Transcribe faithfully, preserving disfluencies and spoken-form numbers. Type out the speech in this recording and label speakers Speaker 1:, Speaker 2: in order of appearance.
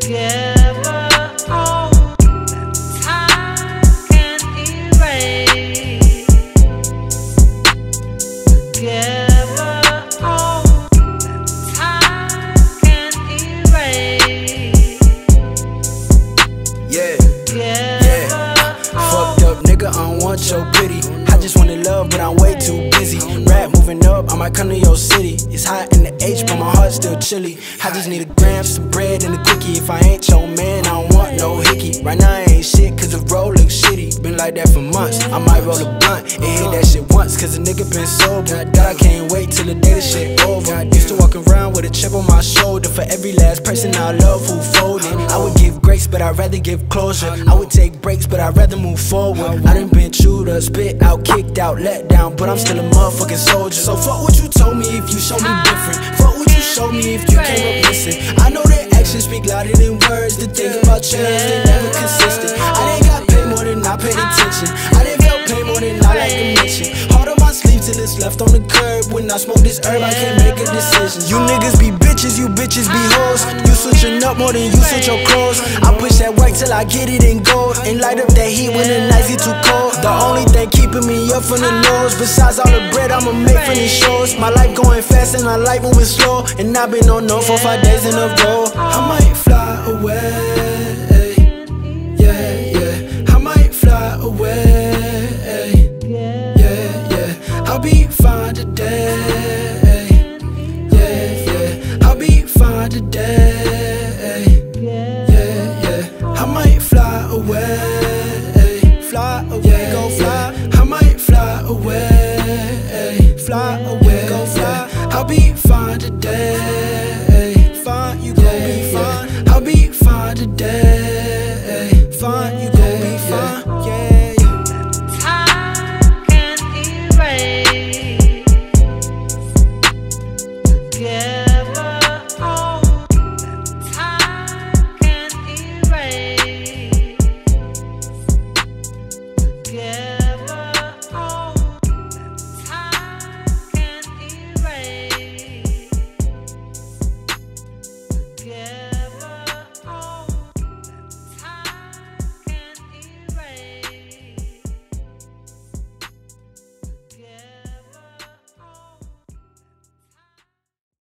Speaker 1: Together, all time can erase. Together, all time can erase.
Speaker 2: Yeah,
Speaker 1: Together,
Speaker 2: yeah. Fucked up nigga, I don't want your pity. I just wanted love, but I'm way too busy. Rap moving up, I might come to your city. It's hot in the H, but my heart's still chilly. I just need a gram, some bread, and a quickie. If I ain't your man, I don't want no hickey. Right now I ain't shit, cause the road looks shitty. Been like that for months, I might roll a blunt and hit that shit once, cause a nigga been sober. God, I can't wait till the day the shit over. Used to walk around with a chip on my shoulder. For every last person I love who folded, I would give grace, but I'd rather give closure. I would take breaks, but I'd rather move forward. I done been chewed up, spit out, kicked out, let down, but I'm still a motherfucking soldier. So fuck what you told me if you show me different. Fuck what you showed me if you came up missing. I know that actions speak louder than words. The thing about change, they never consistent. I didn't got paid more than I paid attention. I didn't felt paid more than I like to mention. Hard on my sleeve till it's left on the curb. When I smoke this herb, I can't make a decision. You niggas be bitches, you bitches be hoes. You switching up more than you switch your clothes. I push that work till I get it in gold, and light up that heat when the nights get too cold. The only thing keeping me up from the lows, besides all the bread I'ma make from these shows. My life going fast and I like moving slow, and I've been on no for five days in a row. I might